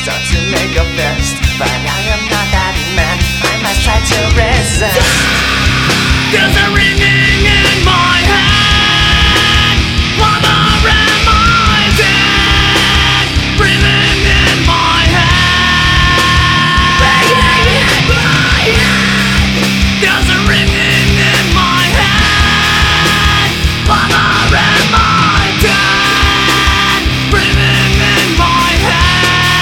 start to make a fist, but I am not that man. I must try to resist. There's a ringing in my head. Mother, am I dead? Breathing in my head. There's a ringing in my head. Mother, am I dead? Breathing in my head.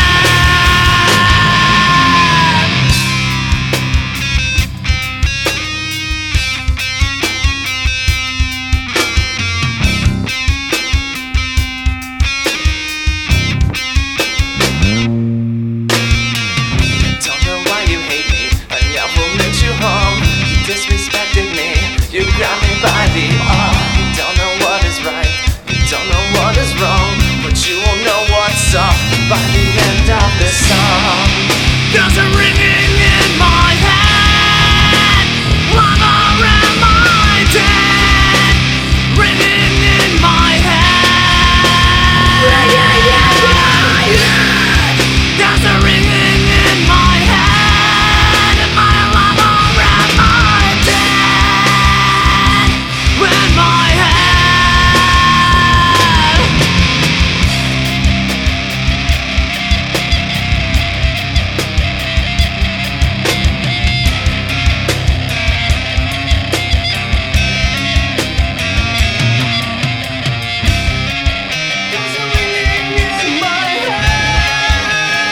Don't know why you hate me, and yet will make you home. You disrespected me, you grabbed me by the arm. You don't know what is right, you don't know what is wrong, but you will know what's up by the end of this song. There's a ringing in my head. Mother, am I dead? Ringing in my head. There's a ringing in my head. My lover, am I dead? In my head. There's a ringing in my head.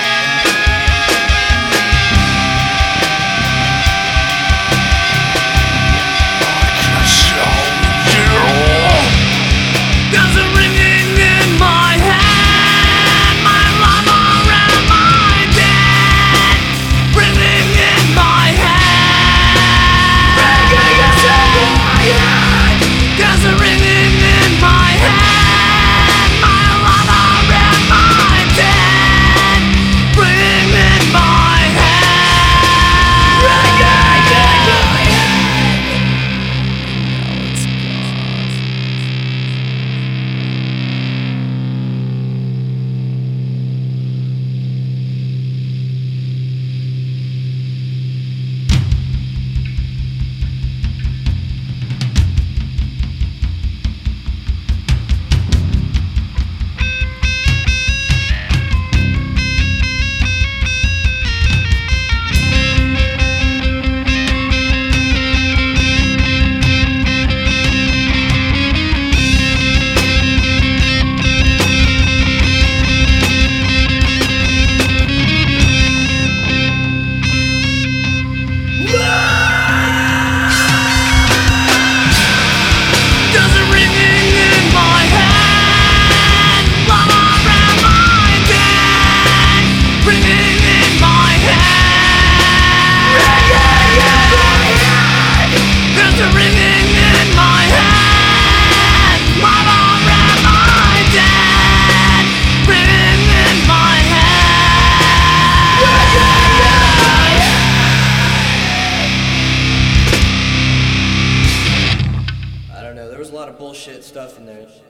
There's a ringing in my head. My lover, am I dead? Breathing in my head. There's a ringing in my head. My lover, am I dead? Breathing in my head. Now it's gone. There's a ringing in my head. Lover, am I dead? Ringing in my head. There's a ringing in my head. Lover, am I dead? Ringing in my head. I don't know, there was a lot of bullshit stuff in there.